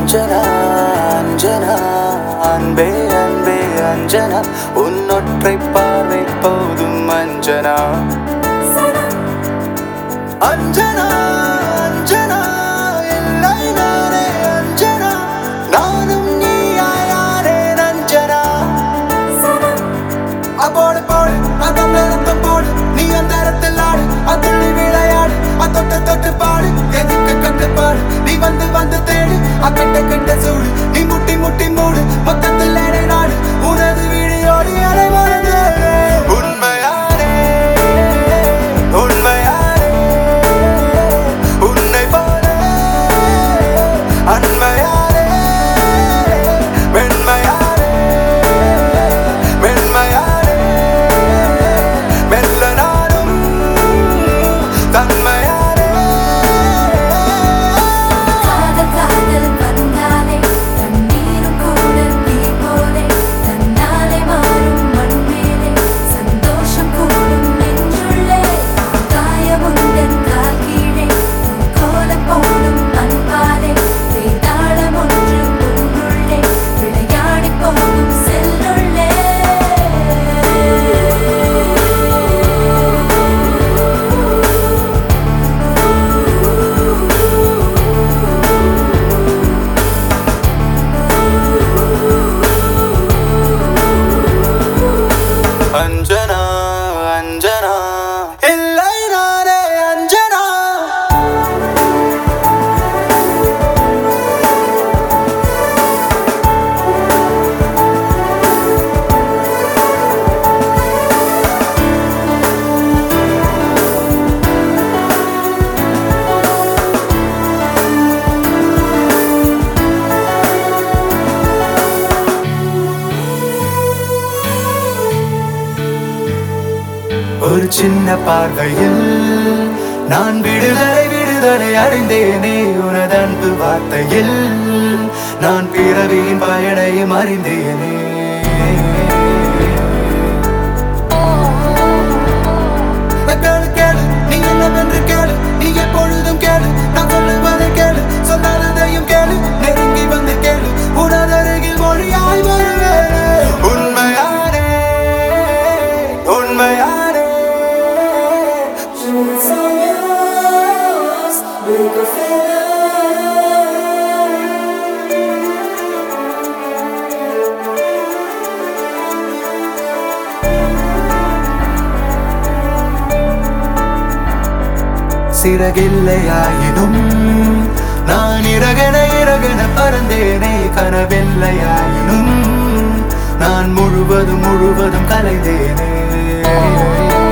அஞ்சனா அஞ்சனா அன்பே அன்பே அஞ்சனா உன்னொற்றை பார்வை போதும் அஞ்சனா அஞ்சனா அஞ்சனா இல்லை நானே அஞ்சனா நானும் நீயாயாரே அஞ்சனா போடு போடு அதம் நேரத்தம் போடு நீ அந்த இடத்தில் ஆடு அதுள்ளி விளையாடு தொட்டு தொட்டு பாடு எதுக்கு கட்டுப்பாடு நீ வந்து வந்து தேடு அக்கட்ட கட்ட சூடு நீ முட்டி முட்டி மூடு மொத்தத்தில் நாடு உனது வீடியோடு அலை மறந்து உண்மையாரே உண்மையாரே உன்னை போல அண்மையாரே வெண்மையாரே வெண்மையாரே மெல்ல நானும் தன்மையா அஞ்சனா அஞ்சனா இல்லை நானே அஞ்சனா ஒரு சின்ன பார்வையில் நான் விடுதலை விடுதலை அடைந்தேனே உனது அன்பு வார்த்தையில் நான் பிறவியின் பயனையும் அறிந்தேனே கேளு கேளு நீ என்னவென்று கேளு நீ எப்பொழுதும் கேளு நான் சொல்லுவதை கேளு சொல்லாததையும் கேளு நெருங்கி வந்து கேளு உனது அருகில் மொழியாய் வருவேனே உண்மையானே உண்மையானே சிறகில்லையாயினும் நான் இறகன இறகன பறந்தேனே கனவில்லையாயினும் நான் முழுவதும் முழுவதும் கலைந்தேனே